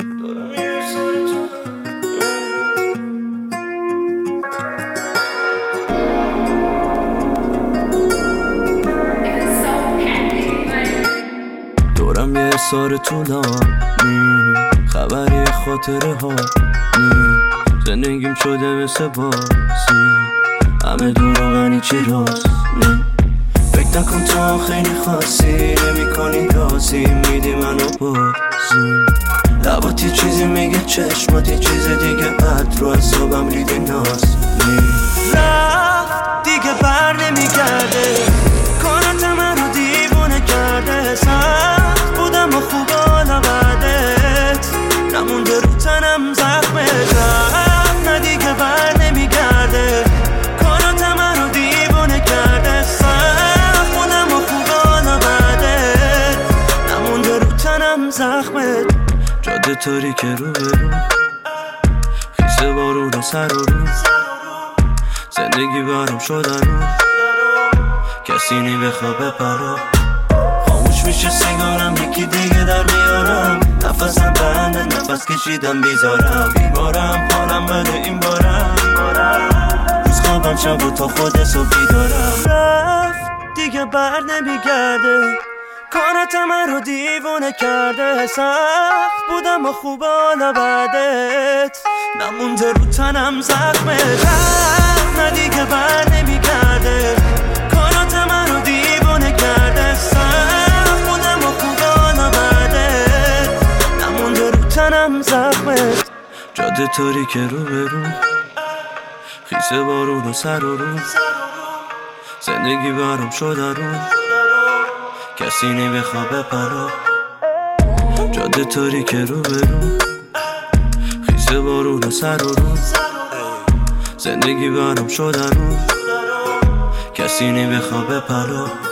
دورم یه سار طولانی، خبری خاطره ها زندگیم شده مثل بازی، همه دور و غنی چی راست فکر نکن تو خیلی خاصی، نمی کنی رازی میدی منو بازی، لباتی چیزی میگه چشماتی چیز دیگه، عد رو حسابم ریدی ناز رفت دیگه بر نمیگرده، کارت من رو دیوونه کرده، سخت بودم و خوب حالا بعدت نمونده رو تنم زخمت، رفت نه دیگه بر نمیگرده، کارت من رو دیوونه کرده، سخت بودم و خوب حالا بعدت نمونده رو تنم زخمت، جاده تاریک رو برو خیزه بارون سر و رو، زندگی برام شده رو کسی نمیخواد بپرا، خاموش میشه سیگارم یکی دیگه در میارم، نفسم بنده نفس کشیدم بیزارم، بیمارم حالم بده این بارم، روز خوابم شب و تا خود صبحی دارم، رفت دیگه بر نمیگرده، کارت من رو دیوونه کرده، سخت بودم و خوب حالا بعدت نمونده رو تنم زخمه، رفت نه دیگه بر نمیگرده، کارت من رو دیوونه کرده، سخت بودم و خوب حالا بعدت نمونده رو تنم زخمت، جاده تاریک رو برو خیسه بارون و سر و رو، زندگی برام شده رو کسی نمیخواد بپرا، جاده تاریک رو برو خیزه بارون و سر و رو، زندگی برام شده رو کسی نمیخواد بپرا.